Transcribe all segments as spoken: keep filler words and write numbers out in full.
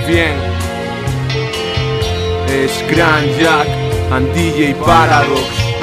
bien. Es Grand Jack and D J Paradox,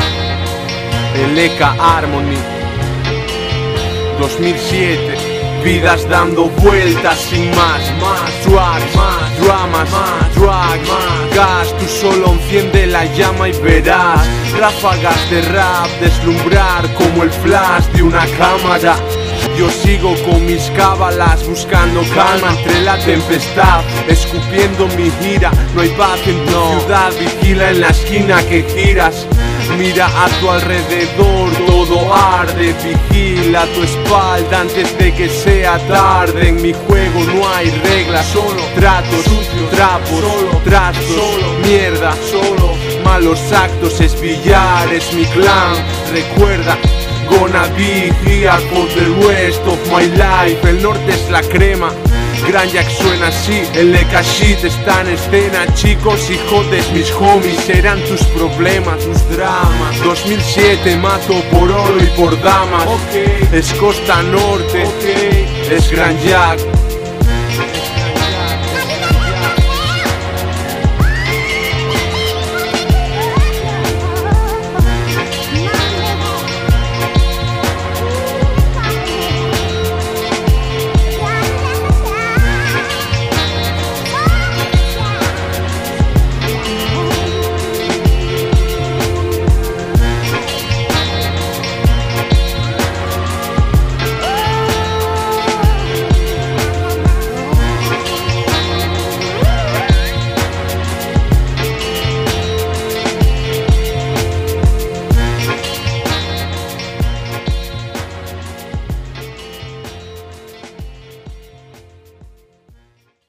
Eleca Harmony, dos mil siete. Vidas dando vueltas sin más, más drugs, más dramas, más drugs, más gas. Tú solo enciende la llama y verás ráfagas de rap deslumbrar como el flash de una cámara. Yo sigo con mis cábalas buscando calma entre la tempestad, escupiendo mi gira. No hay paz en tu ciudad, vigila en la esquina que giras. Mira a tu alrededor, todo arde. Vigila tu espalda antes de que sea tarde. En mi juego no hay reglas, solo tratos, sucios, trapos, solo trastos, solo mierda, solo malos actos. Es billar, es mi clan, recuerda. Gonna be here for the rest of my life. El norte es la crema, Grand Jack suena así. El Eka Shit está en escena. Chicos y jodes, mis homies eran tus problemas, tus dramas. Dos mil siete mato por oro y por damas. Okay. Es costa norte, okay. Es Grand Jack.